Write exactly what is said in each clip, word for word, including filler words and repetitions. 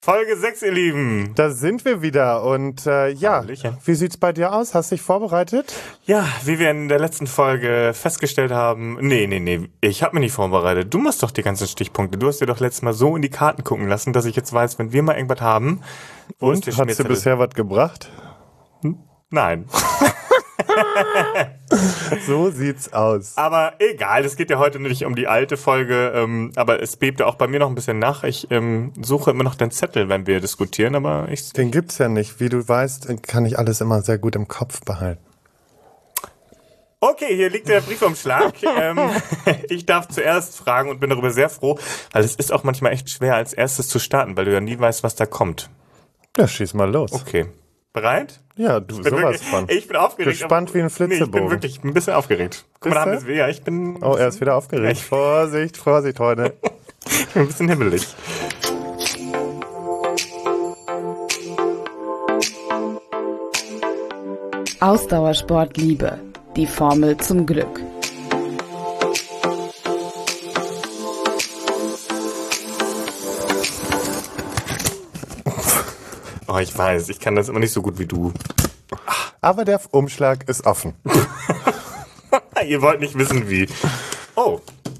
Folge sechs, ihr Lieben. Da sind wir wieder und äh, ja, Hallöchen. Wie sieht's bei dir aus? Hast du dich vorbereitet? Ja, wie wir in der letzten Folge festgestellt haben, nee, nee, nee, ich habe mich nicht vorbereitet. Du machst doch die ganzen Stichpunkte. Du hast dir doch letztes Mal so in die Karten gucken lassen, dass ich jetzt weiß, wenn wir mal irgendwas haben. Wo Und, ist der hast du Schmierzettel? bisher was gebracht? Nein. So sieht's aus. Aber egal, es geht ja heute nicht um die alte Folge, ähm, aber es bebt ja auch bei mir noch ein bisschen nach. Ich ähm, suche immer noch den Zettel, wenn wir diskutieren, aber ich... Den gibt's ja nicht. Wie du weißt, kann ich alles immer sehr gut im Kopf behalten. Okay, hier liegt der Briefumschlag. ähm, ich darf zuerst fragen und bin darüber sehr froh, weil es ist auch manchmal echt schwer, als erstes zu starten, weil du ja nie weißt, was da kommt. Ja, schieß mal los. Okay. Bereit? Ja, du Ich bin sowas wirklich, von. Ich bin aufgeregt. Gespannt aber- wie ein Nee, ich bin Flitzebogen. wirklich ein bisschen aufgeregt. Guck mal, da haben Bist wir es wieder. Ich bin, Oh, er ist wieder aufgeregt. Vorsicht, Vorsicht heute. ich bin ein bisschen himmelig. Ausdauersport Liebe. Die Formel zum Glück. Oh, ich weiß, ich kann das immer nicht so gut wie du. Aber der Umschlag ist offen. Ihr wollt nicht wissen, wie. Oh.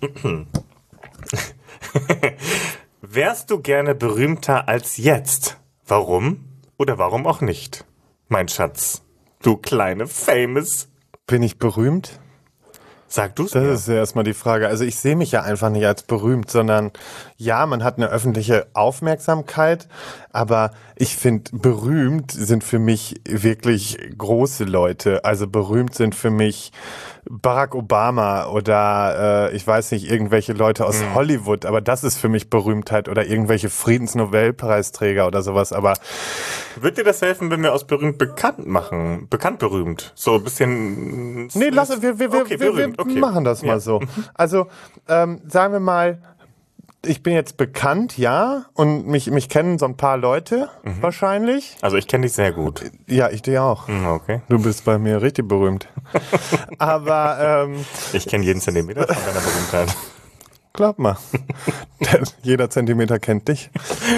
Wärst du gerne berühmter als jetzt? Warum? Oder warum auch nicht? Mein Schatz. Du kleine Famous. Bin ich berühmt? Sag du's Das mir. ist ja erstmal die Frage. Also ich sehe mich ja einfach nicht als berühmt, sondern ja, man hat eine öffentliche Aufmerksamkeit, aber ich finde, berühmt sind für mich wirklich große Leute. Also berühmt sind für mich Barack Obama oder äh, ich weiß nicht, irgendwelche Leute aus Mhm. Hollywood, aber das ist für mich Berühmtheit oder irgendwelche Friedensnobelpreisträger oder sowas, aber Wird dir das helfen, wenn wir aus berühmt bekannt machen? Bekannt berühmt. So ein bisschen... Nee, lass, wir, wir, wir, Okay, wir, berühmt, wir okay. machen das mal Ja. so. Also, ähm, sagen wir mal, ich bin jetzt bekannt, ja, und mich, mich kennen so ein paar Leute Mhm. wahrscheinlich. Also ich kenne dich sehr gut. Ja, ich dir auch. Hm, Okay. Du bist bei mir richtig berühmt. Aber, ähm, Ich kenne jeden Zentimeter von deiner Berühmtheit. glaub mal, jeder Zentimeter kennt dich.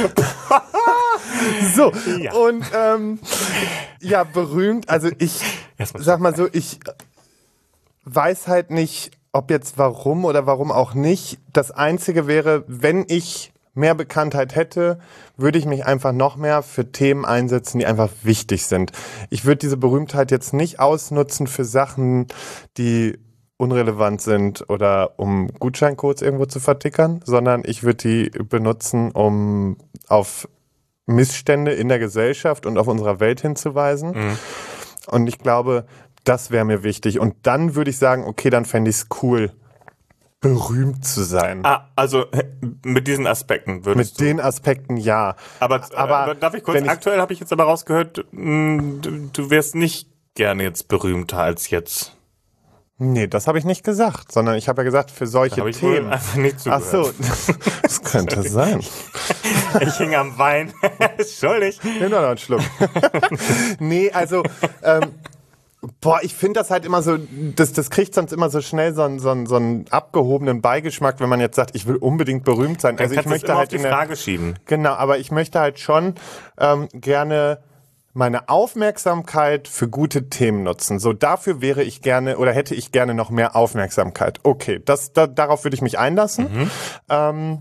So, Ja. und ähm, ja, berühmt, also ich Erstmal sag mal so, ich weiß halt nicht, ob jetzt warum oder warum auch nicht. Das Einzige wäre, wenn ich mehr Bekanntheit hätte, würde ich mich einfach noch mehr für Themen einsetzen, die einfach wichtig sind. Ich würde diese Berühmtheit jetzt nicht ausnutzen für Sachen, die unrelevant sind oder um Gutscheincodes irgendwo zu vertickern, sondern ich würde die benutzen, um auf Missstände in der Gesellschaft und auf unserer Welt hinzuweisen. Mhm. Und ich glaube, das wäre mir wichtig. Und dann würde ich sagen, okay, dann fände ich es cool, berühmt zu sein. Ah, also äh, mit diesen Aspekten würdest Mit den Aspekten ja. du. Aber, aber aber darf ich kurz, wenn ich- aktuell habe ich jetzt aber rausgehört, mh, du, du wärst nicht gerne jetzt berühmter als jetzt. Nee, das habe ich nicht gesagt, sondern ich habe ja gesagt, für solche Habe ich wohl Themen. einfach nicht Ach zugehört. so, das könnte sein. Ich hing am Wein. Entschuldig. Nimm doch noch einen Schluck. Nee, also, ähm, boah, ich finde das halt immer so, das, das kriegt sonst immer so schnell so einen, so, einen, so einen abgehobenen Beigeschmack, wenn man jetzt sagt, ich will unbedingt berühmt sein. Dann Also ich kannst du es möchte immer halt auf die in der, Frage schieben. Genau, aber ich möchte halt schon ähm, gerne meine Aufmerksamkeit für gute Themen nutzen. So, dafür wäre ich gerne oder hätte ich gerne noch mehr Aufmerksamkeit. Okay, das, da, darauf würde ich mich einlassen. Mhm. Ähm,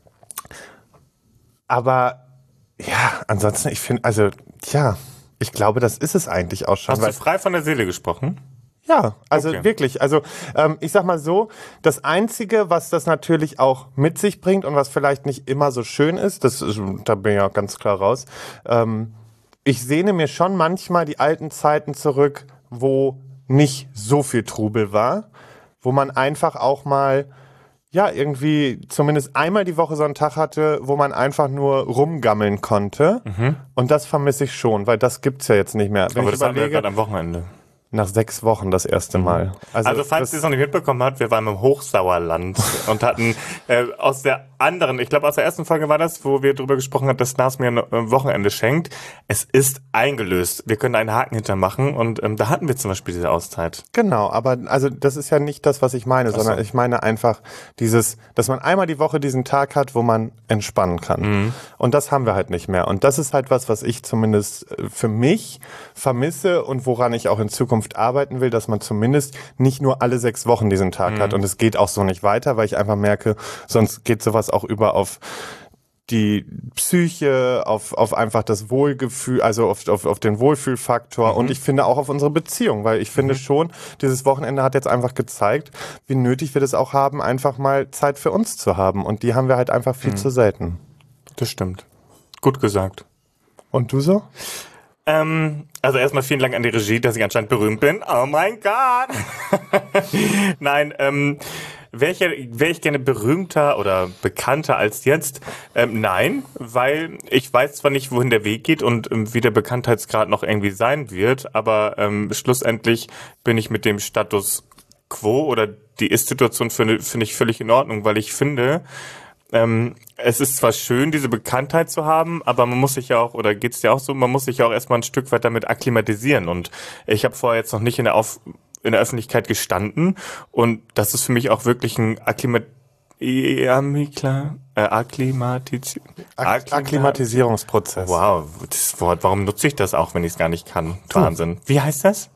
aber ja, ansonsten, ich finde, also, ja, ich glaube, das ist es eigentlich auch schon. Hast du frei von der Seele gesprochen? Ja, also Okay. wirklich. Also ähm, ich sag mal so, das Einzige, was das natürlich auch mit sich bringt und was vielleicht nicht immer so schön ist, das ist, da bin ich ja ganz klar raus, ähm, ich sehne mir schon manchmal die alten Zeiten zurück, wo nicht so viel Trubel war, wo man einfach auch mal, ja, irgendwie zumindest einmal die Woche so einen Tag hatte, wo man einfach nur rumgammeln konnte. Und das vermisse ich schon, weil das gibt's ja jetzt nicht mehr. Wenn Aber ich das hatten wir überlege, gerade am Wochenende. Nach sechs Wochen das erste Mal. Also, also falls ihr es noch nicht mitbekommen habt, wir waren im Hochsauerland und hatten äh, aus der anderen, ich glaube aus der ersten Folge war das, wo wir darüber gesprochen haben, dass Lars mir ein Wochenende schenkt. Es ist eingelöst. Wir können einen Haken hintermachen und ähm, da hatten wir zum Beispiel diese Auszeit. Genau, aber also das ist ja nicht das, was ich meine, Ach so. sondern ich meine einfach dieses, dass man einmal die Woche diesen Tag hat, wo man entspannen kann. Mhm. Und das haben wir halt nicht mehr. Und das ist halt was, was ich zumindest für mich vermisse und woran ich auch in Zukunft arbeiten will, dass man zumindest nicht nur alle sechs Wochen diesen Tag mhm. hat. Und es geht auch so nicht weiter, weil ich einfach merke, sonst geht sowas auch über auf die Psyche, auf, auf einfach das Wohlgefühl, also auf, auf, auf den Wohlfühlfaktor mhm. und ich finde auch auf unsere Beziehung, weil ich finde mhm. schon, dieses Wochenende hat jetzt einfach gezeigt, wie nötig wir das auch haben, einfach mal Zeit für uns zu haben. Und die haben wir halt einfach viel mhm. zu selten. Das stimmt. Gut gesagt. Und du so? Ähm, also erstmal vielen Dank an die Regie, dass ich anscheinend berühmt bin. Oh mein Gott! Nein, ähm, wäre ich, wär ich gerne berühmter oder bekannter als jetzt? Ähm, nein, weil ich weiß zwar nicht, wohin der Weg geht und ähm, wie der Bekanntheitsgrad noch irgendwie sein wird, aber ähm, schlussendlich bin ich mit dem Status quo oder die Ist-Situation finde find ich völlig in Ordnung, weil ich finde, Ähm, es ist zwar schön, diese Bekanntheit zu haben, aber man muss sich ja auch, oder geht's dir auch so, man muss sich ja auch erstmal ein Stück weit damit akklimatisieren. Und ich habe vorher jetzt noch nicht in der, Auf, in der Öffentlichkeit gestanden und das ist für mich auch wirklich ein Akklimat Ja, klar. Äh, Akklimatis- Ak- Akklimatisierungsprozess. Wow, das Wort, warum nutze ich das auch, wenn ich es gar nicht kann? Wahnsinn. Wie heißt das?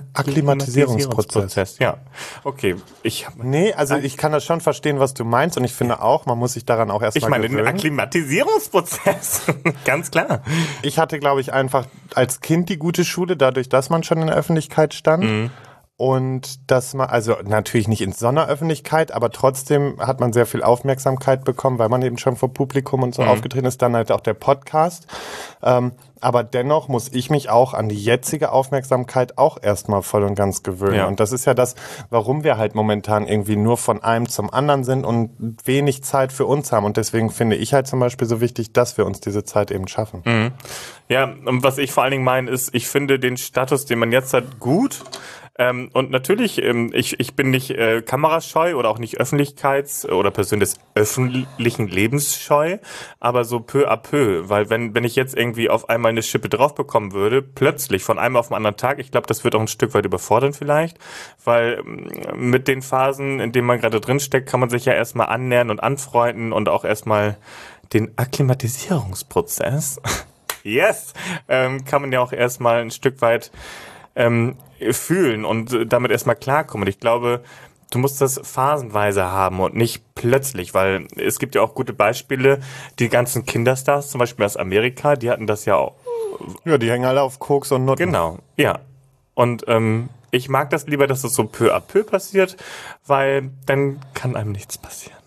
Akklimatisierungsprozess. Ja, okay. Ich nee, also ich kann das schon verstehen, was du meinst und ich finde auch, man muss sich daran auch erstmal gewöhnen. Ich meine den Akklimatisierungsprozess, ganz klar. Ich hatte, glaube ich, einfach als Kind die gute Schule, dadurch, dass man schon in der Öffentlichkeit stand. Mhm. Und dass man, also natürlich nicht in so einer Öffentlichkeit, aber trotzdem hat man sehr viel Aufmerksamkeit bekommen, weil man eben schon vor Publikum und so mhm. aufgetreten ist, dann halt auch der Podcast. Ähm, aber dennoch muss ich mich auch an die jetzige Aufmerksamkeit auch erstmal voll und ganz gewöhnen. Ja. Und das ist ja das, warum wir halt momentan irgendwie nur von einem zum anderen sind und wenig Zeit für uns haben. Und deswegen finde ich halt zum Beispiel so wichtig, dass wir uns diese Zeit eben schaffen. Mhm. Ja, und was ich vor allen Dingen meine ist, ich finde den Status, den man jetzt hat, gut. Ähm, und natürlich, ähm, ich, ich bin nicht äh, kamerascheu oder auch nicht öffentlichkeits- oder Person des öffentlichen Lebens scheu, aber so peu à peu, weil wenn wenn ich jetzt irgendwie auf einmal eine Schippe drauf bekommen würde, plötzlich von einem auf den anderen Tag, ich glaube, das wird auch ein Stück weit überfordern vielleicht, weil ähm, mit den Phasen, in denen man gerade drinsteckt, kann man sich ja erstmal annähern und anfreunden und auch erstmal den Akklimatisierungsprozess, yes, ähm, kann man ja auch erstmal ein Stück weit ähm, fühlen und damit erstmal klarkommen. Und ich glaube, du musst das phasenweise haben und nicht plötzlich, weil es gibt ja auch gute Beispiele, die ganzen Kinderstars, zum Beispiel aus Amerika, die hatten das ja auch. Ja, die hängen alle auf Koks und Nutten. Genau, ja. Und ähm, ich mag das lieber, dass es so peu à peu passiert, weil dann kann einem nichts passieren.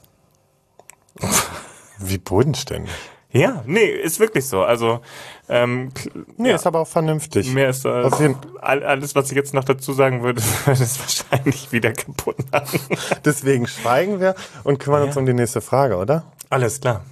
Wie bodenständig. Ja, nee, ist wirklich so. Also ähm, nee, ja. ist aber auch vernünftig. Mehr ist äh, alles, was ich jetzt noch dazu sagen würde, würde es wahrscheinlich wieder kaputt machen. Deswegen schweigen wir und kümmern ja. uns um die nächste Frage, oder? Alles klar.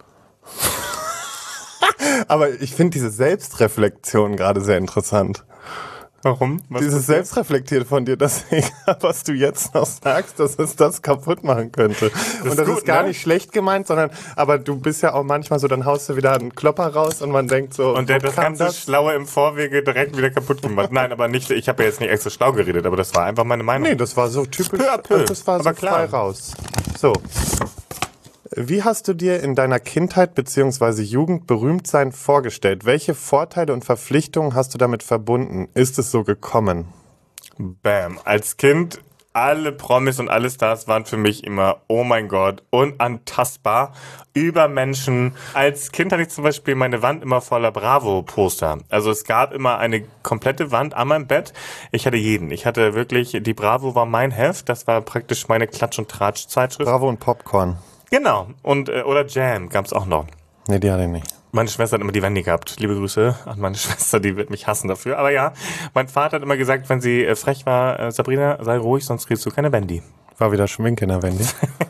Aber ich finde diese Selbstreflexion gerade sehr interessant. Warum? Was Dieses Selbstreflektiert von dir, dass egal, was du jetzt noch sagst, dass es das kaputt machen könnte. Das und das ist, gut, ist gar ne? nicht schlecht gemeint, sondern, aber du bist ja auch manchmal so, dann haust du wieder einen Klopper raus und man denkt so, und der hat das ganze das? Schlaue im Vorwege direkt wieder kaputt gemacht. Nein, aber nicht, ich habe ja jetzt nicht extra schlau geredet, aber das war einfach meine Meinung. Nee, das war so typisch, peu à peu. Das war aber so klar. Frei raus. So. Wie hast du dir in deiner Kindheit bzw. Jugend Berühmtsein vorgestellt? Welche Vorteile und Verpflichtungen hast du damit verbunden? Ist es so gekommen? Bam. Als Kind, alle Promis und alle Stars waren für mich immer, oh mein Gott, unantastbar, Übermenschen. Als Kind hatte ich zum Beispiel meine Wand immer voller Bravo-Poster. Also es gab immer eine komplette Wand an meinem Bett. Ich hatte jeden. Ich hatte wirklich, die Bravo war mein Heft. Das war praktisch meine Klatsch- und Tratsch-Zeitschrift. Bravo und Popcorn. Genau. Und äh, oder Jam gab's auch noch. Nee, die hatte ich nicht. Meine Schwester hat immer die Wendy gehabt. Liebe Grüße an meine Schwester, die wird mich hassen dafür. Aber ja, mein Vater hat immer gesagt, wenn sie äh, frech war, äh, Sabrina, sei ruhig, sonst kriegst du keine Wendy. War wieder Schminke in der Wendy.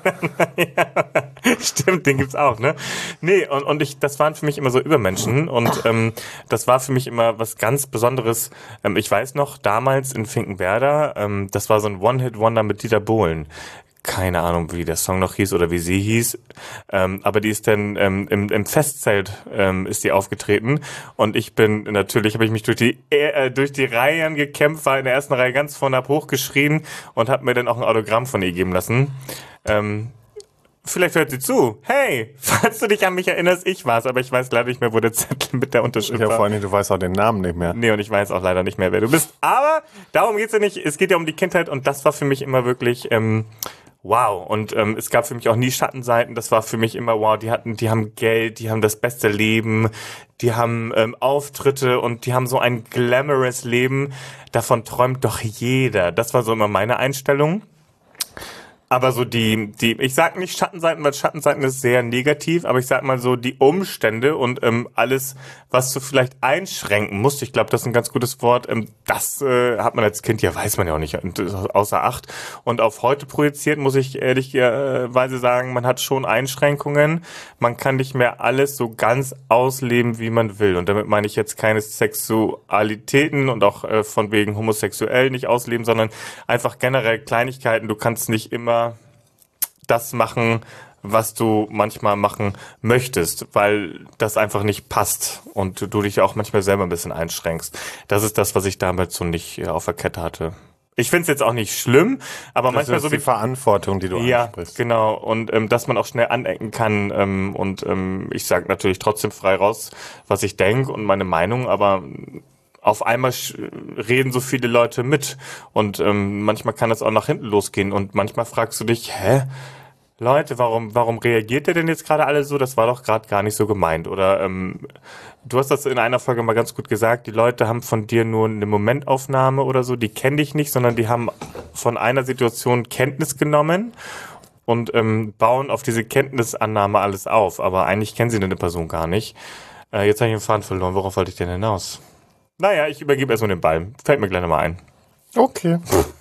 Ja, stimmt, den gibt's auch, ne? Nee, und, und ich, das waren für mich immer so Übermenschen und ähm, das war für mich immer was ganz Besonderes. Ähm, ich weiß noch, damals in Finkenwerder, ähm, das war so ein One-Hit-Wonder mit Dieter Bohlen. Keine Ahnung, wie der Song noch hieß oder wie sie hieß, ähm, aber die ist dann ähm, im, im Festzelt ähm, ist die aufgetreten und ich bin natürlich, habe ich mich durch die äh, durch die Reihen gekämpft, war in der ersten Reihe ganz vorne ab hochgeschrien und habe mir dann auch ein Autogramm von ihr geben lassen. Ähm, vielleicht hört sie zu. Hey, falls du dich an mich erinnerst, ich war's, aber ich weiß leider nicht mehr, wo der Zettel mit der Unterschrift Ja, war. vor allem, du weißt auch den Namen nicht mehr. Nee, und ich weiß auch leider nicht mehr, wer du bist. Aber darum geht's ja nicht. Es geht ja um die Kindheit und das war für mich immer wirklich ähm, wow. Und ähm, es gab für mich auch nie Schattenseiten. Das war für mich immer wow. Die hatten, die haben Geld, die haben das beste Leben, die haben ähm, Auftritte und die haben so ein glamorous Leben. Davon träumt doch jeder. Das war so immer meine Einstellung. Aber so die, die, ich sag nicht Schattenseiten, weil Schattenseiten ist sehr negativ, aber ich sag mal so die Umstände und ähm, alles, was du vielleicht einschränken musst, ich glaube, das ist ein ganz gutes Wort, ähm, das äh, hat man als Kind, ja weiß man ja auch nicht, außer Acht. Und auf heute projiziert muss ich ehrlicherweise sagen, man hat schon Einschränkungen, man kann nicht mehr alles so ganz ausleben, wie man will. Und damit meine ich jetzt keine Sexualitäten und auch äh, von wegen homosexuell nicht ausleben, sondern einfach generell Kleinigkeiten, du kannst nicht immer das machen, was du manchmal machen möchtest, weil das einfach nicht passt und du dich auch manchmal selber ein bisschen einschränkst. Das ist das, was ich damals so nicht auf der Kette hatte. Ich finde es jetzt auch nicht schlimm, aber das manchmal ist so die wie Verantwortung, die du ja, ansprichst. genau. Und ähm, dass man auch schnell anecken kann ähm, und ähm, ich sage natürlich trotzdem frei raus, was ich denke und meine Meinung, aber auf einmal reden so viele Leute mit und ähm, manchmal kann das auch nach hinten losgehen und manchmal fragst du dich, hä? Leute, warum warum reagiert ihr denn jetzt gerade alle so? Das war doch gerade gar nicht so gemeint. Oder ähm, du hast das in einer Folge mal ganz gut gesagt, die Leute haben von dir nur eine Momentaufnahme oder so, die kennen dich nicht, sondern die haben von einer Situation Kenntnis genommen und ähm, bauen auf diese Kenntnisannahme alles auf. Aber eigentlich kennen sie eine Person gar nicht. Äh, jetzt habe ich den Faden verloren. Worauf wollte ich denn hinaus? Naja, ich übergebe erstmal den Ball. Fällt mir gleich nochmal ein. Okay.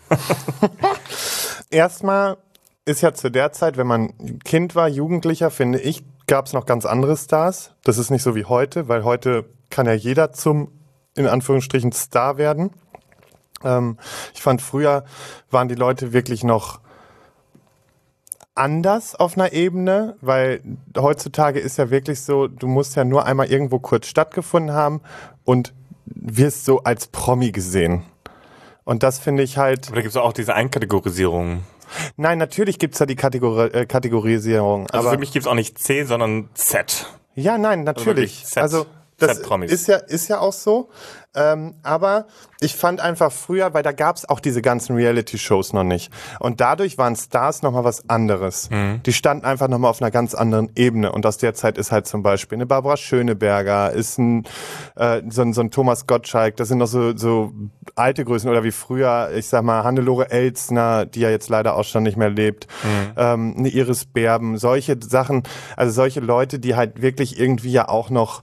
Erstmal ist ja zu der Zeit, wenn man Kind war, Jugendlicher, finde ich, gab es noch ganz andere Stars. Das ist nicht so wie heute, weil heute kann ja jeder zum, in Anführungsstrichen, Star werden. Ähm, ich fand, früher waren die Leute wirklich noch anders auf einer Ebene, weil heutzutage ist ja wirklich so, du musst ja nur einmal irgendwo kurz stattgefunden haben und wirst so als Promi gesehen. Und das finde ich halt... Aber da gibt es auch diese Einkategorisierung. Nein, natürlich gibt es da die Kategori- äh, Kategorisierung. Also aber für mich gibt es auch nicht C, sondern Z. Ja, nein, natürlich. Z. Also das Z-Promis. ist ja, ist ja auch so. Ähm, aber ich fand einfach früher, weil da gab es auch diese ganzen Reality-Shows noch nicht. Und dadurch waren Stars nochmal was anderes. Mhm. Die standen einfach nochmal auf einer ganz anderen Ebene. Und aus der Zeit ist halt zum Beispiel eine Barbara Schöneberger, ist ein, äh, so, ein so ein Thomas Gottschalk, das sind noch so, so alte Größen. Oder wie früher, ich sag mal, Hannelore Elsner, die ja jetzt leider auch schon nicht mehr lebt. Mhm. Ähm, eine Iris Berben, solche Sachen, also solche Leute, die halt wirklich irgendwie ja auch noch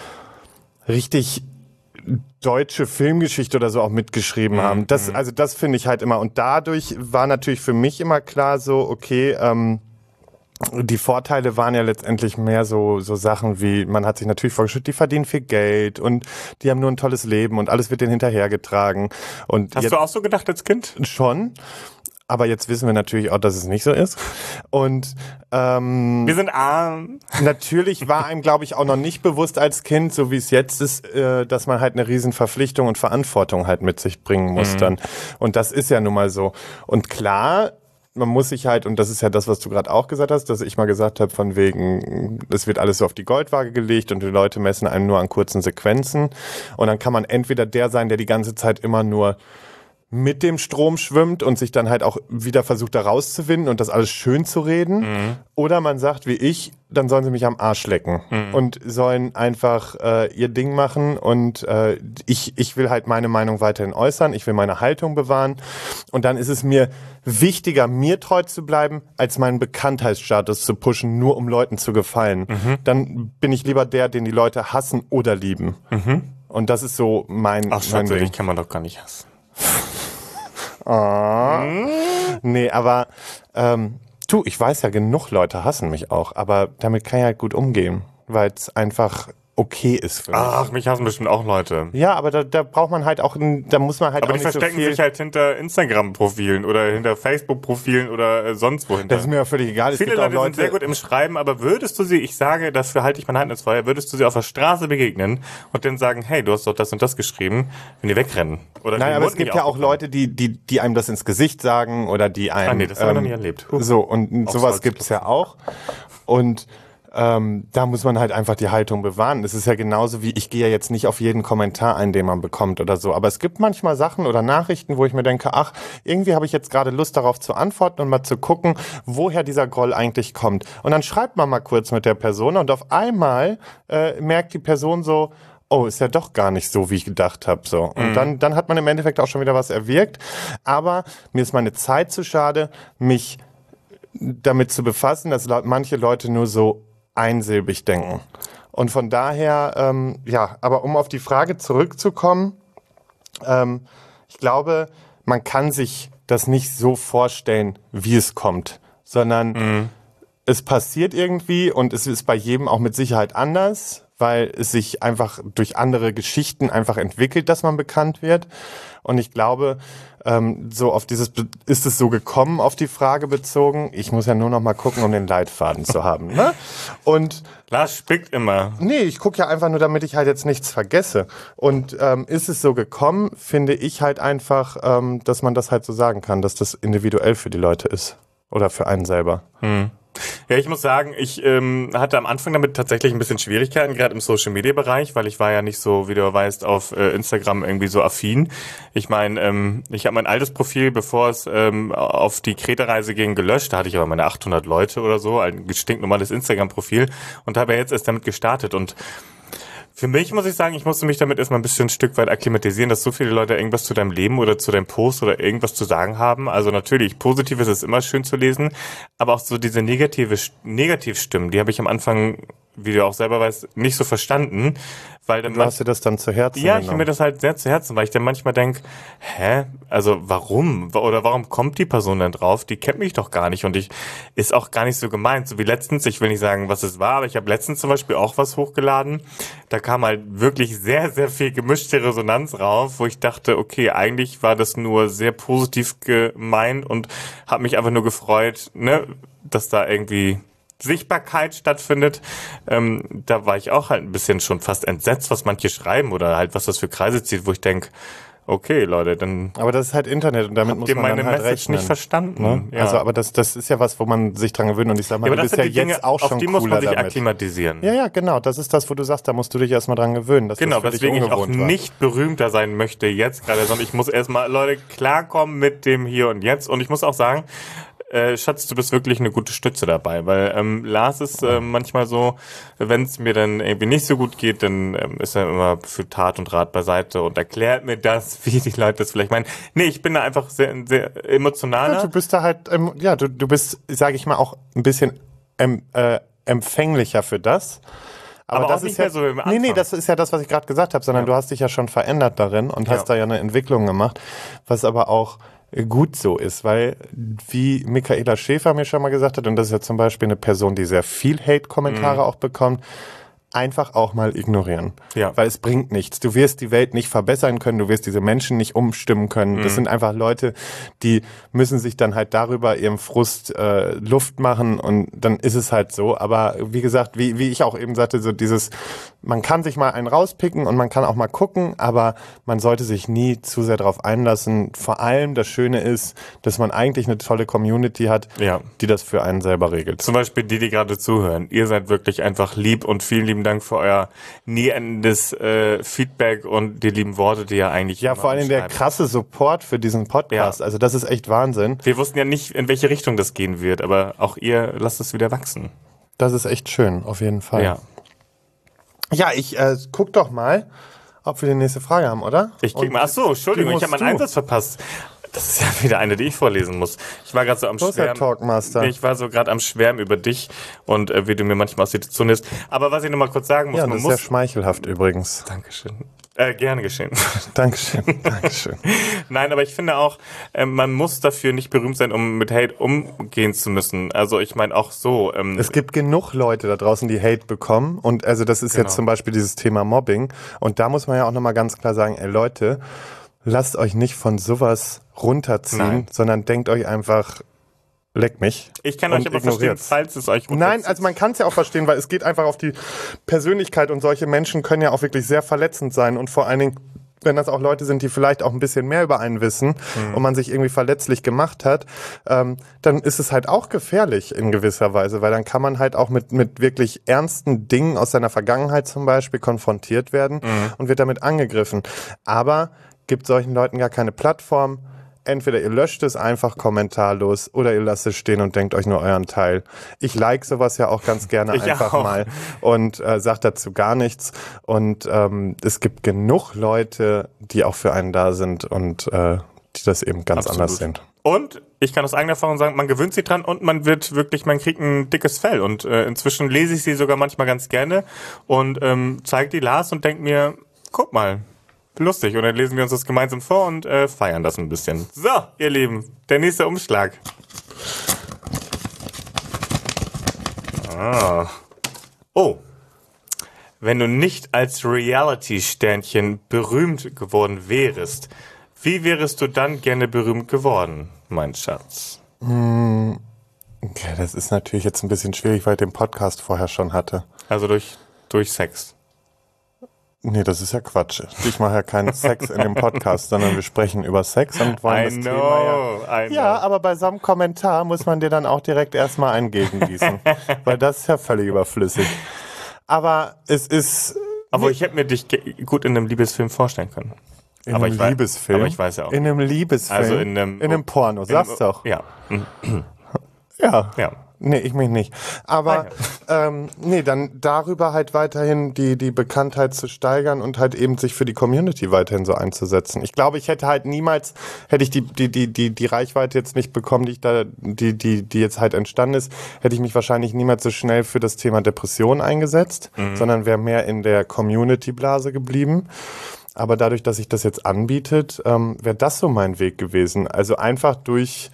richtig deutsche Filmgeschichte oder so auch mitgeschrieben haben. Das, also das finde ich halt immer. Und dadurch war natürlich für mich immer klar so, okay, ähm, die Vorteile waren ja letztendlich mehr so so Sachen wie, man hat sich natürlich vorgestellt, die verdienen viel Geld und die haben nur ein tolles Leben und alles wird denen hinterhergetragen. Und Hast jetzt, du auch so gedacht als Kind? Schon. Aber jetzt wissen wir natürlich auch, dass es nicht so ist. Und ähm, wir sind arm. Natürlich war einem, glaube ich, auch noch nicht bewusst als Kind, so wie es jetzt ist, äh, dass man halt eine riesen Verpflichtung und Verantwortung halt mit sich bringen muss mhm. dann. Und das ist ja nun mal so. Und klar, man muss sich halt, und das ist ja das, was du gerade auch gesagt hast, dass ich mal gesagt habe, von wegen, es wird alles so auf die Goldwaage gelegt und die Leute messen einem nur an kurzen Sequenzen. Und dann kann man entweder der sein, der die ganze Zeit immer nur mit dem Strom schwimmt und sich dann halt auch wieder versucht, da rauszuwinden und das alles schön zu reden. Mhm. Oder man sagt, wie ich, dann sollen sie mich am Arsch lecken mhm. und sollen einfach äh, ihr Ding machen und äh, ich, ich will halt meine Meinung weiterhin äußern, ich will meine Haltung bewahren und dann ist es mir wichtiger, mir treu zu bleiben, als meinen Bekanntheitsstatus zu pushen, nur um Leuten zu gefallen. Mhm. Dann bin ich lieber der, den die Leute hassen oder lieben. Mhm. Und das ist so mein... Ach, Schatz, dich kann man doch gar nicht hassen. Oh. Hm. Nee, aber ähm, du, ich weiß ja, genug Leute hassen mich auch, aber damit kann ich halt gut umgehen, weil es einfach okay ist für mich. Ach, mich hassen bestimmt auch Leute. Ja, aber da, da braucht man halt auch, da muss man halt aber auch die nicht so verstecken viel... sich halt hinter Instagram-Profilen oder hinter Facebook-Profilen oder äh, sonst wohin. Das ist mir ja völlig egal. Es Viele gibt auch Leute, Leute sind sehr gut im Schreiben, aber würdest du sie, ich sage, dafür halte ich meine Hand ins Feuer, würdest du sie auf der Straße begegnen und dann sagen, hey, du hast doch das und das geschrieben, wenn die wegrennen? Oder Nein, den aber Mund es gibt nicht ja auch aufbekommen? Leute, die, die, die einem das ins Gesicht sagen oder die einem... Ah, nee, das haben wir noch ähm, nie erlebt. Huh. So, und Auch sowas Salz gibt's ja auch. Und ähm, da muss man halt einfach die Haltung bewahren. Das ist ja genauso wie, ich gehe ja jetzt nicht auf jeden Kommentar ein, den man bekommt oder so. Aber es gibt manchmal Sachen oder Nachrichten, wo ich mir denke, ach, irgendwie habe ich jetzt gerade Lust darauf zu antworten und mal zu gucken, woher dieser Groll eigentlich kommt. Und dann schreibt man mal kurz mit der Person und auf einmal äh, merkt die Person so, oh, ist ja doch gar nicht so, wie ich gedacht habe. So. Und mhm. dann, dann hat man im Endeffekt auch schon wieder was erwirkt. Aber mir ist meine Zeit zu schade, mich damit zu befassen, dass manche Leute nur so einsilbig denken. Und von daher, ähm, ja, aber um auf die Frage zurückzukommen, ähm, ich glaube, man kann sich das nicht so vorstellen, wie es kommt, sondern mhm. es passiert irgendwie und es ist bei jedem auch mit Sicherheit anders, weil es sich einfach durch andere Geschichten einfach entwickelt, dass man bekannt wird. Und ich glaube, ähm, so auf dieses, ist es so gekommen, auf die Frage bezogen? Ich muss ja nur noch mal gucken, um den Leitfaden zu haben. Ne? Und Lars spickt immer. Nee, ich gucke ja einfach nur, damit ich halt jetzt nichts vergesse. Und ähm, ist es so gekommen, finde ich halt einfach, ähm, dass man das halt so sagen kann, dass das individuell für die Leute ist. Oder für einen selber. Hm. Ja, ich muss sagen, ich ähm, hatte am Anfang damit tatsächlich ein bisschen Schwierigkeiten, gerade im Social-Media-Bereich, weil ich war ja nicht so, wie du weißt, auf äh, Instagram irgendwie so affin. Ich meine, ähm, ich habe mein altes Profil, bevor es ähm, auf die Kreta-Reise ging, gelöscht. Da hatte ich aber meine achthundert Leute oder so, ein stinknormales Instagram-Profil und habe ja jetzt erst damit gestartet. Und für mich muss ich sagen, ich musste mich damit erstmal ein bisschen ein Stück weit akklimatisieren, dass so viele Leute irgendwas zu deinem Leben oder zu deinem Post oder irgendwas zu sagen haben. Also natürlich, Positives ist immer schön zu lesen, aber auch so diese negative Negativstimmen, die habe ich am Anfang, wie du auch selber weißt, nicht so verstanden. Weil dann du hast dir das dann zu Herzen Ja, genommen. ich nehme mir das halt sehr zu Herzen, weil ich dann manchmal denke, hä, also warum? Oder warum kommt die Person dann drauf? Die kennt mich doch gar nicht und ich ist auch gar nicht so gemeint. So wie letztens, ich will nicht sagen, was es war, aber ich habe letztens zum Beispiel auch was hochgeladen. Da kam halt wirklich sehr, sehr viel gemischte Resonanz rauf, wo ich dachte, okay, eigentlich war das nur sehr positiv gemeint und habe mich einfach nur gefreut, ne, dass da irgendwie Sichtbarkeit stattfindet. Ähm, da war ich auch halt ein bisschen schon fast entsetzt, was manche schreiben oder halt, was das für Kreise zieht, wo ich denke, okay, Leute, dann aber das ist halt Internet und damit muss man meine dann halt Message rechnen. nicht verstanden. Ne? Ja. Also, aber das, das ist ja was, wo man sich dran gewöhnt und ich sag mal, Ja, du bist sind ja die Dinge, jetzt auch auf schon die cooler muss man sich damit. akklimatisieren. Ja, ja, genau. Das ist das, wo du sagst, da musst du dich erstmal dran gewöhnen. Dass Genau, das für dich weswegen ich auch ungewohnt war. nicht berühmter sein möchte jetzt gerade, sondern ich muss erstmal, Leute, klarkommen mit dem Hier und Jetzt. Und ich muss auch sagen, Äh, Schatz, du bist wirklich eine gute Stütze dabei, weil ähm, Lars ist äh, manchmal so, wenn es mir dann irgendwie nicht so gut geht, dann ähm, ist er immer für Tat und Rat beiseite und erklärt mir das, wie die Leute das vielleicht meinen. Nee, ich bin da einfach sehr, sehr emotionaler. Ja, du bist da halt, ähm, ja, du, du bist, sage ich mal, auch ein bisschen ähm, äh, empfänglicher für das. Aber, Aber das auch nicht ist ja, mehr so wie am nee, nee, Anfang. das ist ja das, was ich gerade gesagt habe, sondern Ja. du hast dich ja schon verändert darin und hast Ja. da ja eine Entwicklung gemacht, was aber auch gut so ist, weil wie Michaela Schäfer mir schon mal gesagt hat, und das ist ja zum Beispiel eine Person, die sehr viel Hate-Kommentare Mhm. auch bekommt, einfach auch mal ignorieren. Ja. Weil es bringt nichts. Du wirst die Welt nicht verbessern können, du wirst diese Menschen nicht umstimmen können. Das Mhm. sind einfach Leute, die müssen sich dann halt darüber ihrem Frust äh, Luft machen und dann ist es halt so. Aber wie gesagt, wie, wie ich auch eben sagte, so dieses, man kann sich mal einen rauspicken und man kann auch mal gucken, aber man sollte sich nie zu sehr darauf einlassen. Vor allem das Schöne ist, dass man eigentlich eine tolle Community hat, Ja. die das für einen selber regelt. Zum Beispiel die, die gerade zuhören. Ihr seid wirklich einfach lieb und vielen lieben Dank für euer nie endendes äh, Feedback und die lieben Worte, die ihr eigentlich Ja, immer vor allem der schreibt. krasse Support für diesen Podcast. Ja. Also das ist echt Wahnsinn. Wir wussten ja nicht, in welche Richtung das gehen wird, aber auch ihr lasst es wieder wachsen. Das ist echt schön, auf jeden Fall. Ja. Ja, ich äh, guck doch mal, ob wir die nächste Frage haben, oder? Ich krieg Und mal, ach so, Entschuldigung, die ich habe musst meinen du. Einsatz verpasst. Das ist ja wieder eine, die ich vorlesen muss. Ich war gerade so am Wo ist der Schwärmen. Talkmaster? Ich war so gerade am Schwärmen über dich und äh, wie du mir manchmal aus der Zunge ist. Aber was ich noch mal kurz sagen muss, Ja, man das ist sehr muss... schmeichelhaft übrigens. Dankeschön. Äh, gerne geschehen. Dankeschön, Dankeschön. Nein, aber ich finde auch, äh, man muss dafür nicht berühmt sein, um mit Hate umgehen zu müssen. Also ich meine auch so. Ähm, Es gibt genug Leute da draußen, die Hate bekommen. Und also das ist Genau. jetzt zum Beispiel dieses Thema Mobbing. Und da muss man ja auch nochmal ganz klar sagen, ey Leute, lasst euch nicht von sowas runterziehen, Nein. sondern denkt euch einfach, leck mich. ich kann und euch aber verstehen, ignoriert's. falls es euch Nein, runterzieht. also man kann es ja auch verstehen, weil es geht einfach auf die Persönlichkeit und solche Menschen können ja auch wirklich sehr verletzend sein und vor allen Dingen, wenn das auch Leute sind, die vielleicht auch ein bisschen mehr über einen wissen Mhm. und man sich irgendwie verletzlich gemacht hat, ähm, dann ist es halt auch gefährlich in gewisser Weise, weil dann kann man halt auch mit, mit wirklich ernsten Dingen aus seiner Vergangenheit zum Beispiel konfrontiert werden Mhm. und wird damit angegriffen. Aber gibt solchen Leuten gar keine Plattform. Entweder ihr löscht es einfach kommentarlos oder ihr lasst es stehen und denkt euch nur euren Teil. Ich like sowas ja auch ganz gerne Ich einfach auch. mal und äh, sag dazu gar nichts. Und ähm, es gibt genug Leute, die auch für einen da sind und äh, die das eben ganz Absolut. anders sehen. Und ich kann aus eigener Erfahrung sagen, man gewöhnt sich dran und man wird wirklich, man kriegt ein dickes Fell. Und äh, inzwischen lese ich sie sogar manchmal ganz gerne und ähm, zeige die Lars und denke mir, guck mal, lustig. Und dann lesen wir uns das gemeinsam vor und äh, feiern das ein bisschen. So, ihr Lieben, der nächste Umschlag. Ah. Oh. Wenn du nicht als Reality-Sternchen berühmt geworden wärest, wie wärest du dann gerne berühmt geworden, mein Schatz? Okay, das ist natürlich jetzt ein bisschen schwierig, weil ich den Podcast vorher schon hatte. Also durch, durch Sex. Nee, das ist ja Quatsch. Ich mache ja keinen Sex in dem Podcast, sondern wir sprechen über Sex und wollen I das know, Thema ja... I know. Ja, aber bei so einem Kommentar muss man dir dann auch direkt erstmal einen gegengießen, weil das ist ja völlig überflüssig. Aber es ist... Aber ich hätte mir dich ge- gut in einem Liebesfilm vorstellen können. In aber einem ich wei- Liebesfilm? aber ich weiß ja auch. In einem Liebesfilm? Also in einem- In einem Porno, sag's In- doch. Ja. Ja. Ja. Nee, ich mich nicht. Aber ähm, nee, dann darüber halt weiterhin die, die Bekanntheit zu steigern und halt eben sich für die Community weiterhin so einzusetzen. Ich glaube, ich hätte halt niemals, hätte ich die, die, die, die, die Reichweite jetzt nicht bekommen, die ich da, die, die, die jetzt halt entstanden ist, hätte ich mich wahrscheinlich niemals so schnell für das Thema Depression eingesetzt, Mhm. sondern wäre mehr in der Community-Blase geblieben. Aber dadurch, dass sich das jetzt anbietet, ähm, wäre das so mein Weg gewesen. Also einfach durch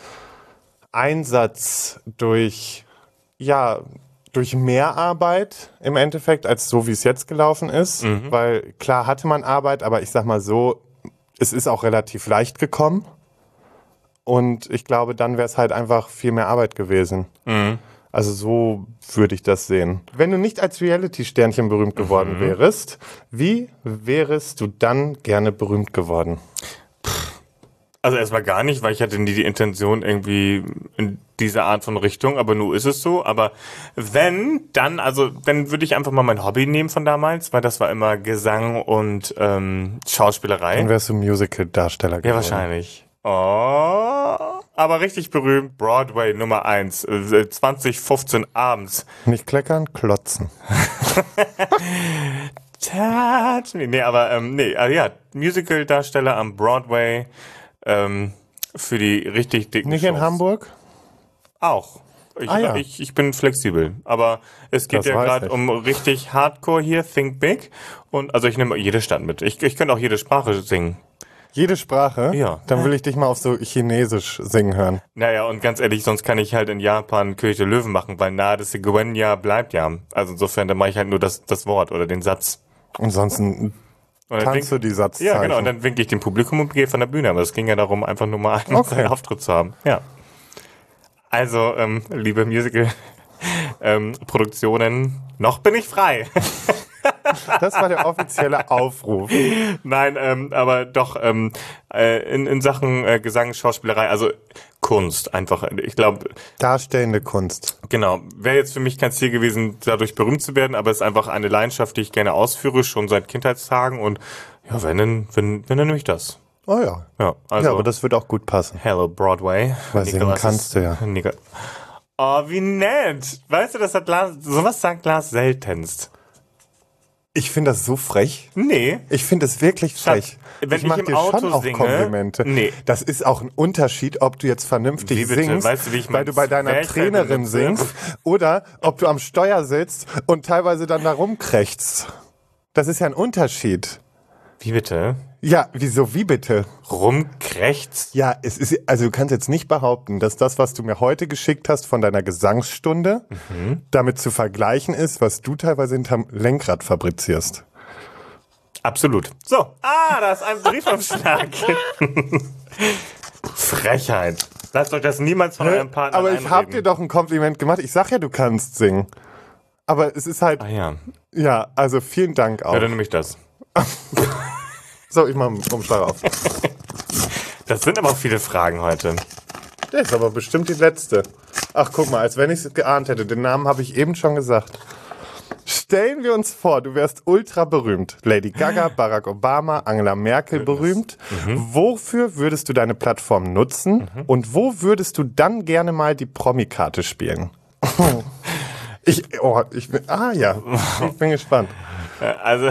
Einsatz, durch, ja, durch mehr Arbeit im Endeffekt, als so, wie es jetzt gelaufen ist. Mhm. Weil klar hatte man Arbeit, aber ich sag mal so, es ist auch relativ leicht gekommen. Und ich glaube, dann wäre es halt einfach viel mehr Arbeit gewesen. Mhm. Also so würde ich das sehen. Wenn du nicht als Reality-Sternchen berühmt geworden Mhm. wärest, wie wärest du dann gerne berühmt geworden? Also erstmal gar nicht, weil ich hatte nie die Intention irgendwie in dieser Art von Richtung, aber nur ist es so. Aber wenn, dann, also dann würde ich einfach mal mein Hobby nehmen von damals, weil das war immer Gesang und ähm, Schauspielerei. Dann wärst du Musical-Darsteller geworden. Ja, wahrscheinlich. Oh, aber richtig berühmt, Broadway Nummer eins, äh, zwanzig fünfzehn abends. Nicht kleckern, klotzen. Touch me. Nee, aber ähm, nee, also ja, Musical-Darsteller am Broadway ähm, für die richtig dicken Nicht in Shows. Hamburg? Auch. Ich, Ah, ja. ich, ich bin flexibel. Aber es geht Das ja weiß gerade ich. um richtig Hardcore hier, Think Big. Und also ich nehme jede Stadt mit. Ich, ich könnte auch jede Sprache singen. Jede Sprache? Ja. Dann will ich dich mal auf so Chinesisch singen hören. Naja, und ganz ehrlich, sonst kann ich halt in Japan König der Löwen machen, weil nahe des Gwenya bleibt ja. Also insofern, dann mache ich halt nur das, das Wort oder den Satz. Ansonsten Und dann kannst du wink- die Satzzeichen. Ja, genau. Und dann winke ich dem Publikum und gehe von der Bühne. Aber es ging ja darum, einfach nur mal einen Okay. seinen Auftritt zu haben. Ja. Also, ähm, liebe Musical ähm, Produktionen, noch bin ich frei. Das war der offizielle Aufruf. Nein, ähm, aber doch ähm, äh, in, in Sachen äh, Gesang, Schauspielerei, also Kunst einfach. Ich glaube, Darstellende Kunst. genau, wäre jetzt für mich kein Ziel gewesen, dadurch berühmt zu werden, aber es ist einfach eine Leidenschaft, die ich gerne ausführe, schon seit Kindheitstagen und ja, wenn dann, wenn, wenn dann nehme ich das. Oh ja. Ja, also ja, aber das wird auch gut passen. Hello Broadway. Weil singen Nicolas kannst ist- du ja. Nico- Oh, wie nett. Weißt du, das hat Lars, sowas sagt Lars seltenst. Ich finde das so frech. Nee. Ich finde es wirklich frech. wenn ich ich mach im dir Auto schon auch singe- Komplimente. Nee. Das ist auch ein Unterschied, ob du jetzt vernünftig Wie bitte? singst, Weißt du, wie ich weil mein du bei deiner Zwerchfell Trainerin benutze? singst, oder ob du am Steuer sitzt und teilweise dann da rumkrächzt. Das ist ja ein Unterschied. Wie bitte? Ja, wieso, wie bitte? Rumkrächzt? Ja, es ist, also du kannst jetzt nicht behaupten, dass das, was du mir heute geschickt hast von deiner Gesangsstunde, mhm. damit zu vergleichen ist, was du teilweise hinterm Lenkrad fabrizierst. Absolut. So, ah, da ist ein Briefumschlag. Frechheit. Lasst euch das niemals von eurem Partner Aber ich einreden. habe dir doch ein Kompliment gemacht. Ich sag ja, du kannst singen. Aber es ist halt... Ah ja. Ja, also vielen Dank auch. Ja, dann nehme ich das. So, ich mache einen Umschlag auf. Das sind aber auch viele Fragen heute. Das ist aber bestimmt die letzte. Ach, guck mal, als wenn ich es geahnt hätte. Den Namen habe ich eben schon gesagt. Stellen wir uns vor, du wärst ultra berühmt. Lady Gaga, Barack Obama, Angela Merkel berühmt. Mhm. Wofür würdest du deine Plattform nutzen? Mhm. Und wo würdest du dann gerne mal die Promi-Karte spielen? ich, oh, ich bin, ah ja, ich bin gespannt. Also...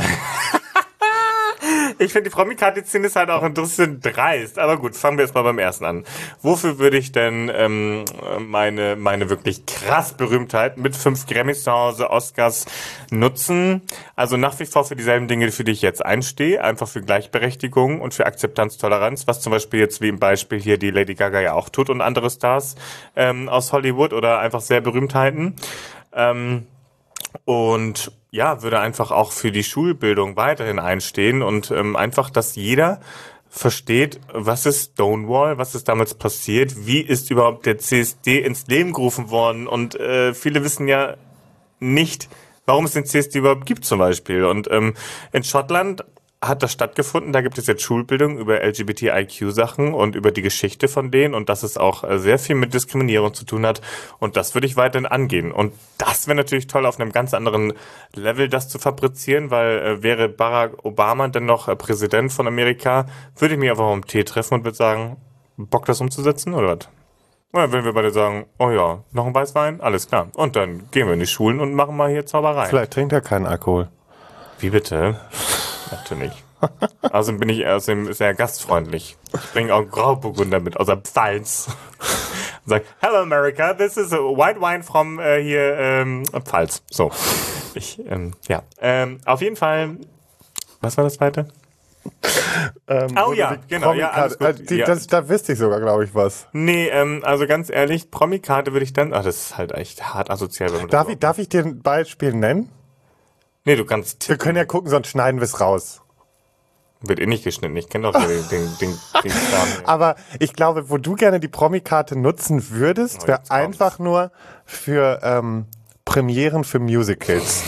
Ich finde, die Promi-Karte-Szene ist halt auch ein bisschen dreist. Aber gut, fangen wir jetzt mal beim ersten an. Wofür würde ich denn ähm, meine meine wirklich krass Berühmtheit mit fünf Grammys zu Hause, Oscars nutzen? Also nach wie vor für dieselben Dinge, für die ich jetzt einstehe. Einfach für Gleichberechtigung und für Akzeptanz, Toleranz. Was zum Beispiel jetzt wie im Beispiel hier die Lady Gaga ja auch tut und andere Stars ähm, aus Hollywood oder einfach sehr Berühmtheiten. Ähm, und ja, würde einfach auch für die Schulbildung weiterhin einstehen und ähm, einfach, dass jeder versteht, was ist Stonewall, was ist damals passiert, wie ist überhaupt der C S D ins Leben gerufen worden und äh, viele wissen ja nicht, warum es den C S D überhaupt gibt zum Beispiel. Und ähm, in Schottland hat das stattgefunden, da gibt es jetzt Schulbildung über L G B T I Q-Sachen und über die Geschichte von denen und dass es auch sehr viel mit Diskriminierung zu tun hat und das würde ich weiterhin angehen. Und das wäre natürlich toll, auf einem ganz anderen Level das zu fabrizieren, weil äh, wäre Barack Obama denn noch äh, Präsident von Amerika, würde ich mich einfach um Tee treffen und würde sagen, Bock das umzusetzen oder was? Oder wenn wir beide sagen, oh ja, noch ein Weißwein? Alles klar. Und dann gehen wir in die Schulen und machen mal hier Zauberei. Vielleicht trinkt er keinen Alkohol. Wie bitte? Natürlich. Außerdem bin ich außerdem sehr gastfreundlich. Ich bringe auch Grauburgunder mit, außer Pfalz. Und sage, hello America, this is a white wine from äh, hier ähm, Pfalz. So. Ich, ähm, ja. Ähm, auf jeden Fall, was war das zweite? Ähm, oh ja, genau. Ja, alles gut. Also die, ja. Das, da wüsste ich sogar, glaube ich, was. Nee, ähm, also ganz ehrlich, Promi-Karte würde ich dann, ach, das ist halt echt hart asozial. Wenn man Darf das ich, darf ich dir ein Beispiel nennen? Nee, du kannst tippen. Wir können ja gucken, sonst schneiden wir es raus. Wird eh nicht geschnitten. Ich kenne doch den, den, den, den Kram. Aber ich glaube, wo du gerne die Promi-Karte nutzen würdest, Oh, wäre jetzt kommt's. einfach nur für ähm, Premieren für Musicals.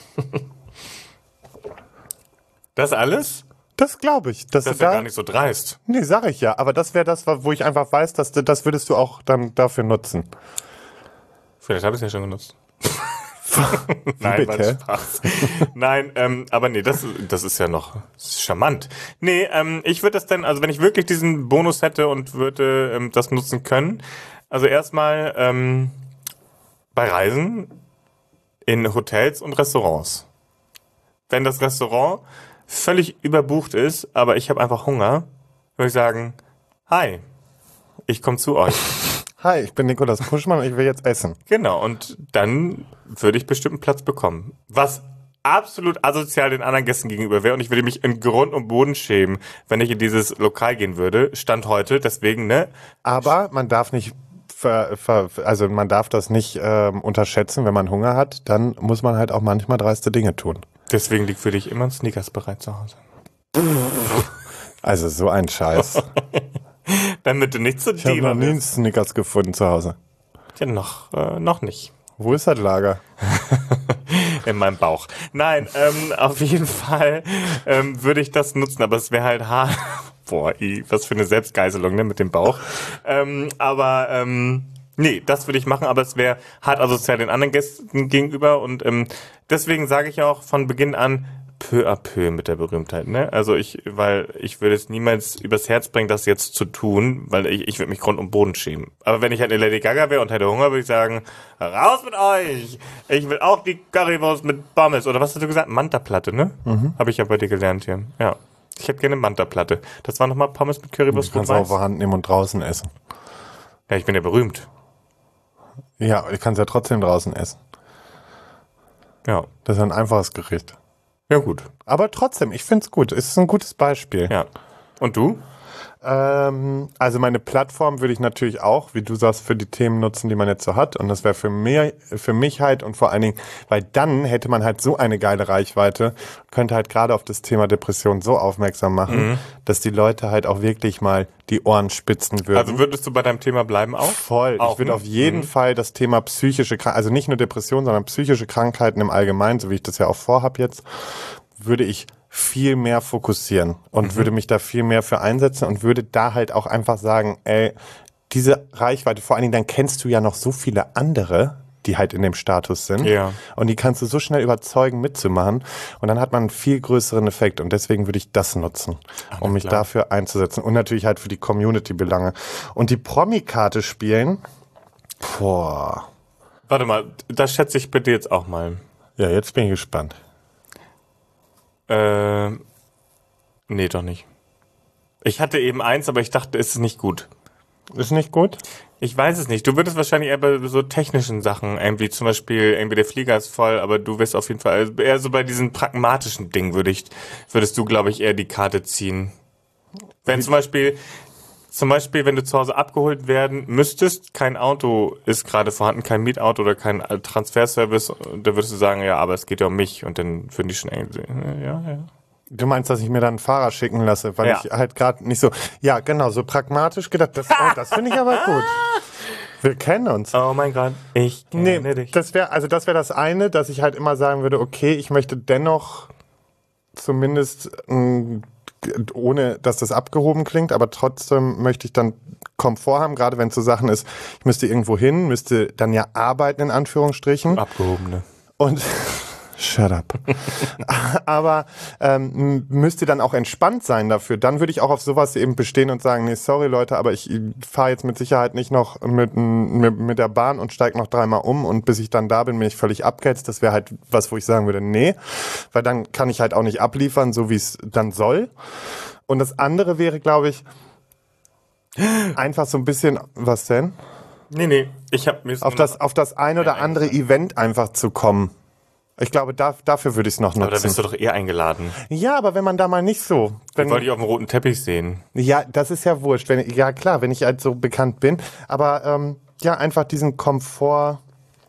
Das alles? Das glaube ich. Dass Das du ist ja da, gar nicht so dreist. Nee, sag ich ja. Aber das wäre das, wo ich einfach weiß, dass du, das würdest du auch dann dafür nutzen. Vielleicht habe ich es ja schon genutzt. Nein, war bitte? Spaß. Nein, ähm, aber nee, das, das ist ja noch das ist charmant. Nee, ähm, ich würde das dann, also wenn ich wirklich diesen Bonus hätte und würde ähm, das nutzen können, also erstmal ähm, bei Reisen in Hotels und Restaurants. Wenn das Restaurant völlig überbucht ist, aber ich habe einfach Hunger, würde ich sagen, hi, ich komme zu euch. Hi, ich bin Nikolaus Puschmann und ich will jetzt essen. Genau, und dann würde ich bestimmt einen Platz bekommen. Was absolut asozial den anderen Gästen gegenüber wäre und ich würde mich in Grund und Boden schämen, wenn ich in dieses Lokal gehen würde. Stand heute, deswegen, ne? Aber man darf nicht, ver, ver, also man darf das nicht ähm, unterschätzen, wenn man Hunger hat, dann muss man halt auch manchmal dreiste Dinge tun. Deswegen liegt für dich immer ein Snickers bereit zu Hause. Also so ein Scheiß. Damit du nicht zu Ich habe noch Diva nie einen bist. Snickers gefunden zu Hause. Ja, noch, äh, noch nicht. Wo ist das Lager? In meinem Bauch. Nein, ähm, auf jeden Fall ähm, würde ich das nutzen, aber es wäre halt hart. Boah, i, was für eine Selbstgeißelung, ne, mit dem Bauch. Ähm, aber, ähm, nee, das würde ich machen, aber es wäre hart asozial den anderen Gästen gegenüber und ähm, deswegen sage ich auch von Beginn an, peu à peu mit der Berühmtheit, ne? Also ich, weil ich würde es niemals übers Herz bringen, das jetzt zu tun, weil ich, ich würde mich Grund und Boden schämen. Aber wenn ich halt eine Lady Gaga wäre und hätte Hunger, würde ich sagen, raus mit euch! Ich will auch die Currywurst mit Pommes. Oder was hast du gesagt? Manta-Platte, ne? Mhm. Habe ich ja bei dir gelernt hier. Ja. Ich hätte gerne Manta-Platte. Das war nochmal Pommes mit Currywurst Du kannst mit auch Mais. auf der Hand nehmen und draußen essen. Ja, ich bin ja berühmt. Ja, ich kann es ja trotzdem draußen essen. Ja. Das ist ein einfaches Gericht. Ja, gut. Aber trotzdem, ich finde es gut. Es ist ein gutes Beispiel. Ja. Und du? Ähm, also meine Plattform würde ich natürlich auch, wie du sagst, für die Themen nutzen, die man jetzt so hat. Und das wäre für mich, für mich halt und vor allen Dingen, weil dann hätte man halt so eine geile Reichweite, könnte halt gerade auf das Thema Depression so aufmerksam machen, mhm. dass die Leute halt auch wirklich mal die Ohren spitzen würden. Also würdest du bei deinem Thema bleiben auch? Voll. Auch, ich würde ne? auf jeden mhm. Fall das Thema psychische Krankheiten, also nicht nur Depression, sondern psychische Krankheiten im Allgemeinen, so wie ich das ja auch vorhab jetzt, würde ich viel mehr fokussieren und mhm. würde mich da viel mehr für einsetzen und würde da halt auch einfach sagen, ey, diese Reichweite, vor allen Dingen, dann kennst du ja noch so viele andere, die halt in dem Status sind. Ja. Und die kannst du so schnell überzeugen, mitzumachen. Und dann hat man einen viel größeren Effekt. Und deswegen würde ich das nutzen, Ach, um mich klar. dafür einzusetzen. Und natürlich halt für die Community-Belange. Und die Promi-Karte spielen, boah. Warte mal, das schätze ich bitte jetzt auch mal. Ja, jetzt bin ich gespannt. Äh, nee, doch nicht. Ich hatte eben eins, aber ich dachte, es ist nicht gut. Ist nicht gut? Ich weiß es nicht. Du würdest wahrscheinlich eher bei so technischen Sachen, irgendwie zum Beispiel, irgendwie der Flieger ist voll, aber du wirst auf jeden Fall, also eher so bei diesen pragmatischen Dingen würde ich, würdest du, glaube ich, eher die Karte ziehen. Wenn zum Beispiel, zum Beispiel, wenn du zu Hause abgeholt werden müsstest, kein Auto ist gerade vorhanden, kein Mietauto oder kein Transferservice, da würdest du sagen, ja, aber es geht ja um mich und dann würden die schon irgendwie, ja, ja. Du meinst, dass ich mir dann einen Fahrer schicken lasse, weil ja. ich halt gerade nicht so, ja genau, so pragmatisch gedacht, das, oh, das finde ich aber gut. Wir kennen uns. Oh mein Gott, ich kenne nee, dich. Das wäre, also das wäre das eine, dass ich halt immer sagen würde, okay, ich möchte dennoch zumindest, mh, ohne dass das abgehoben klingt, aber trotzdem möchte ich dann Komfort haben, gerade wenn es so Sachen ist, ich müsste irgendwo hin, müsste dann ja arbeiten, in Anführungsstrichen. Abgehobene. Und shut up. Aber ähm, müsste dann auch entspannt sein dafür. Dann würde ich auch auf sowas eben bestehen und sagen, nee, sorry Leute, aber ich fahre jetzt mit Sicherheit nicht noch mit, mit, mit der Bahn und steige noch dreimal um und bis ich dann da bin, bin ich völlig abgehetzt. Das wäre halt was, wo ich sagen würde, nee, weil dann kann ich halt auch nicht abliefern, so wie es dann soll. Und das andere wäre, glaube ich, einfach so ein bisschen, was denn? Nee, nee, ich habe mir auf das, auf das ein oder andere Event einfach zu kommen. Ich glaube, da, dafür würde ich es noch nutzen. Aber da bist du doch eher eingeladen. Ja, aber wenn man da mal nicht so... Wenn, ich wollte dich auf dem roten Teppich sehen. Ja, das ist ja wurscht. Wenn, ja, klar, wenn ich halt so bekannt bin. Aber ähm, ja, einfach diesen Komfort...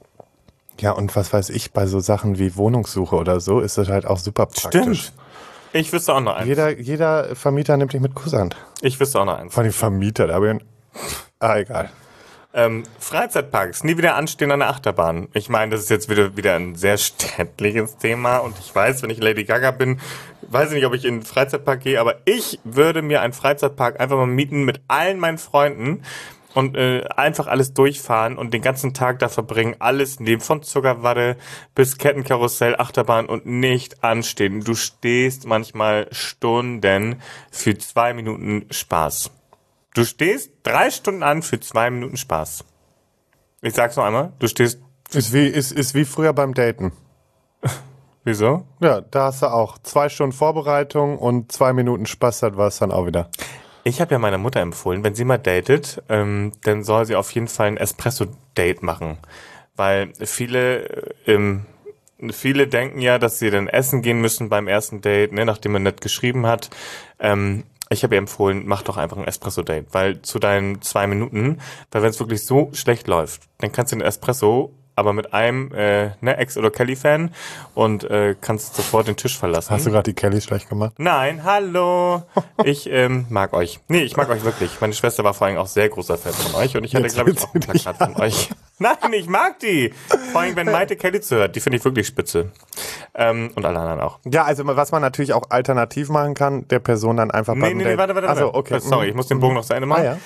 Ja, und was weiß ich, bei so Sachen wie Wohnungssuche oder so, ist das halt auch super praktisch. Stimmt. Ich wüsste auch noch eins. Jeder, jeder Vermieter nimmt dich mit Kusshand. Ich wüsste auch noch eins. Von den Vermieter, da habe ich... Ein ah, egal. Ähm, Freizeitparks, nie wieder anstehen an der Achterbahn. Ich meine, das ist jetzt wieder, wieder ein sehr städtliches Thema und ich weiß, wenn ich Lady Gaga bin, weiß ich nicht, ob ich in einen Freizeitpark gehe, aber ich würde mir einen Freizeitpark einfach mal mieten mit allen meinen Freunden und äh, einfach alles durchfahren und den ganzen Tag da verbringen, alles nehmen, von Zuckerwatte bis Kettenkarussell, Achterbahn und nicht anstehen. Du stehst manchmal Stunden für zwei Minuten Spaß. Du stehst drei Stunden an für zwei Minuten Spaß. Ich sag's noch einmal, du stehst... Ist wie, ist, ist wie früher beim Daten. Wieso? Ja, da hast du auch zwei Stunden Vorbereitung und zwei Minuten Spaß, das war es dann auch wieder. Ich habe ja meiner Mutter empfohlen, wenn sie mal datet, ähm, dann soll sie auf jeden Fall ein Espresso-Date machen. Weil viele... Ähm, viele denken ja, dass sie dann essen gehen müssen beim ersten Date, ne, nachdem man nett geschrieben hat. Ähm, Ich habe ihr empfohlen, mach doch einfach ein Espresso-Date, weil zu deinen zwei Minuten, weil wenn es wirklich so schlecht läuft, dann kannst du den Espresso aber mit einem äh, ne, Ex- oder Kelly-Fan und äh, kannst sofort den Tisch verlassen. Hast du gerade die Kelly schlecht gemacht? Nein, hallo. Ich ähm, mag euch. Nee, ich mag euch wirklich. Meine Schwester war vor allem auch sehr großer Fan von euch und ich hatte, glaube ich, auch ein Plakat von euch. Nein, ich mag die. Vor allem, wenn Maite Kelly zuhört. Die finde ich wirklich spitze. Ähm, und alle anderen auch. Ja, also was man natürlich auch alternativ machen kann, der Person dann einfach nee, beim nee, Date... Nee, warte, warte, warte. Also, okay. Sorry, ich muss den Bogen noch zu Ende machen. Ah, ja.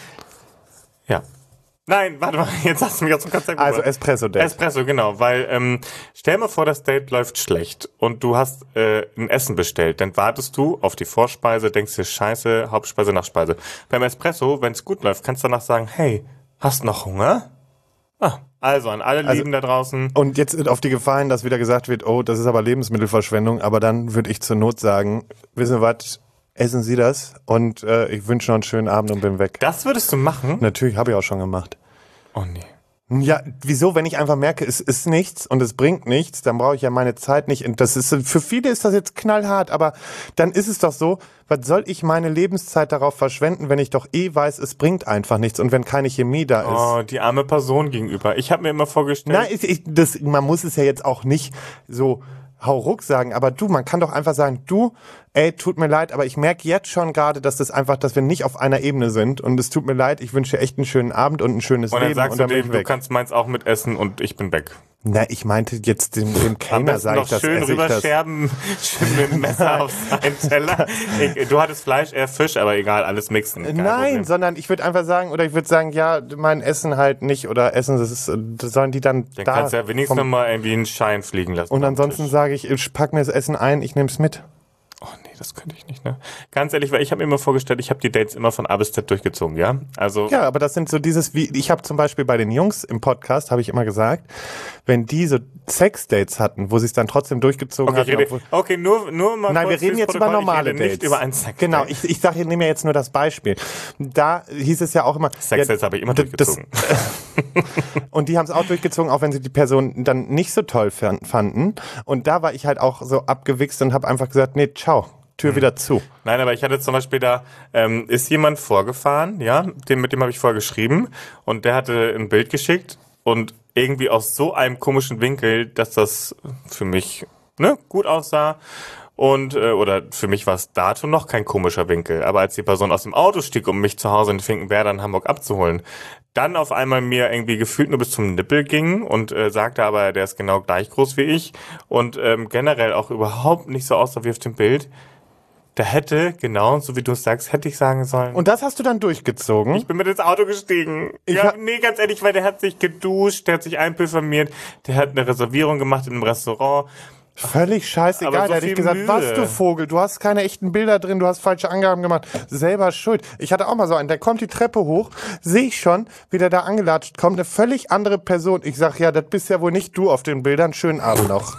Ja. Nein, warte mal, jetzt hast du mich aus dem Konzept gebracht. Also Espresso-Date. Espresso, genau, weil ähm, stell mal vor, das Date läuft schlecht und du hast äh, ein Essen bestellt. Dann wartest du auf die Vorspeise, denkst dir, scheiße, Hauptspeise, Nachspeise. Beim Espresso, wenn es gut läuft, kannst du danach sagen, hey, hast noch Hunger? Ah, also an alle Also, Lieben da draußen. Und jetzt auf die Gefahr hin, dass wieder gesagt wird, oh, das ist aber Lebensmittelverschwendung, aber dann würde ich zur Not sagen, wissen Sie was, essen Sie das und äh, ich wünsche noch einen schönen Abend und bin weg. Das würdest du machen? Natürlich, habe ich auch schon gemacht. Oh nee. Ja, wieso? Wenn ich einfach merke, es ist nichts und es bringt nichts, dann brauche ich ja meine Zeit nicht. Und das ist, für viele ist das jetzt knallhart, aber dann ist es doch so, was soll ich meine Lebenszeit darauf verschwenden, wenn ich doch eh weiß, es bringt einfach nichts und wenn keine Chemie da ist. Oh, die arme Person gegenüber. Ich habe mir immer vorgestellt... Na, ich, ich, das, man muss es ja jetzt auch nicht so hauruck sagen, aber du, man kann doch einfach sagen, du, ey, tut mir leid, aber ich merke jetzt schon gerade, dass das einfach, dass wir nicht auf einer Ebene sind und es tut mir leid, ich wünsche dir echt einen schönen Abend und ein schönes und dann Leben sagst und dann du bin dem, ich du weg. kannst meins auch mit essen und ich bin weg. Na, ich meinte jetzt dem, dem Am Kellner, besten sage noch ich das. schön esse ich das. rüberscherben, schön mit dem Messer auf seinen Teller. Ich, du hattest Fleisch, eher Fisch, aber egal, alles mixen. kein Nein, Problem. sondern ich würde einfach sagen, oder ich würde sagen, ja, mein Essen halt nicht oder Essen, das ist, das sollen die dann Dann da. kannst du ja wenigstens vom- noch mal irgendwie einen Schein fliegen lassen. und am ansonsten Tisch. sage ich, ich pack mir das Essen ein, ich nehme es mit. Oh nee, das könnte ich nicht, ne? Ganz ehrlich, weil ich habe mir immer vorgestellt, ich habe die Dates immer von A bis Z durchgezogen, ja? Also Ja, aber das sind so dieses, wie ich habe zum Beispiel bei den Jungs im Podcast, habe ich immer gesagt, wenn die so Sexdates hatten, wo sie es dann trotzdem durchgezogen okay, ich hatten. rede, obwohl- okay, nur nur mal Nein, wir kurz reden fürs jetzt über Protokoll, normale ich rede Dates. nicht über ein Sex. Genau, ich, ich sage, ich nehme ja jetzt nur das Beispiel. Da hieß es ja auch immer. Sexdates ja, habe ich immer d- das- durchgezogen. Und die haben es auch durchgezogen, auch wenn sie die Person dann nicht so toll fan- fanden. Und da war ich halt auch so abgewichst und habe einfach gesagt, nee, ciao, Tür wieder zu. Nein, aber ich hatte zum Beispiel da, ähm, ist jemand vorgefahren, ja, dem, mit dem habe ich vorher geschrieben und der hatte ein Bild geschickt und irgendwie aus so einem komischen Winkel, dass das für mich ne, gut aussah. Und, äh, oder für mich war es dato noch kein komischer Winkel. Aber als die Person aus dem Auto stieg, um mich zu Hause in Finkenwerder in Hamburg abzuholen, dann auf einmal mir irgendwie gefühlt nur bis zum Nippel ging und äh, sagte aber, der ist genau gleich groß wie ich und ähm, generell auch überhaupt nicht so aussah wie auf dem Bild, da hätte, genau, so wie du es sagst, hätte ich sagen sollen. Und das hast du dann durchgezogen? Ich bin mit ins Auto gestiegen. Ich Ja, hab- nee, ganz ehrlich, weil der hat sich geduscht, der hat sich einpilformiert, der hat eine Reservierung gemacht in einem Restaurant. Völlig scheißegal. Aber so da hätte ich viel gesagt, Mühe. was du Vogel, du hast keine echten Bilder drin, du hast falsche Angaben gemacht. Selber schuld. Ich hatte auch mal so einen, der kommt die Treppe hoch, sehe ich schon, wie der da angelatscht kommt, eine völlig andere Person. Ich sag, ja, das bist ja wohl nicht du auf den Bildern. Schönen Abend noch.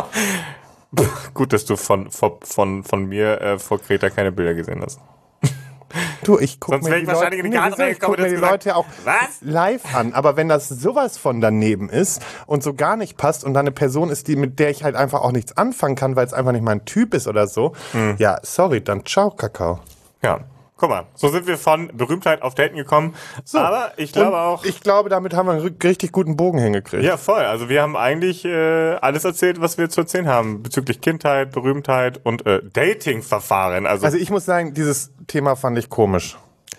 Gut, dass du von, von, von, von mir äh, vor Kreta keine Bilder gesehen hast. Du, ich guck Sonst mir wär die ich wahrscheinlich Leute, in die Karte wieso? ich reingekommen guck mir und die hätte Leute auch was? live an. Aber wenn das sowas von daneben ist und so gar nicht passt und dann eine Person ist, die mit der ich halt einfach auch nichts anfangen kann, weil es einfach nicht mein Typ ist oder so, Hm. ja, sorry, dann ciao, Kakao. Ja, guck mal, so sind wir von Berühmtheit auf Daten gekommen. Aber ich glaube Und auch... Ich glaube, damit haben wir einen ri- richtig guten Bogen hingekriegt. Ja, voll. Also wir haben eigentlich äh, alles erzählt, was wir zu erzählen haben. Bezüglich Kindheit, Berühmtheit und äh, Dating-Verfahren. Also, Also ich muss sagen, dieses Thema fand ich komisch.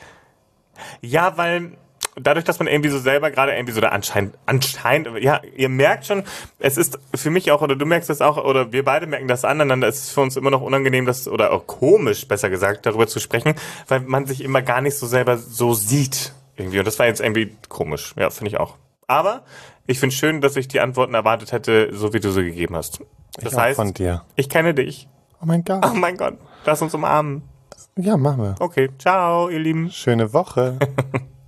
ja, weil dadurch, dass man irgendwie so selber gerade irgendwie so da anscheinend, anscheinend, ja, ihr merkt schon, es ist für mich auch, oder du merkst das auch, oder wir beide merken das aneinander, es ist für uns immer noch unangenehm, das, oder auch komisch, besser gesagt, darüber zu sprechen, weil man sich immer gar nicht so selber so sieht. Irgendwie. Und das war jetzt irgendwie komisch. Ja, finde ich auch. Aber ich finde schön, dass ich die Antworten erwartet hätte, so wie du sie gegeben hast. Das Ich auch heißt, von dir. ich kenne dich. Oh mein Gott. Oh mein Gott, lass uns umarmen. Ja, machen wir. Okay, ciao, ihr Lieben. Schöne Woche.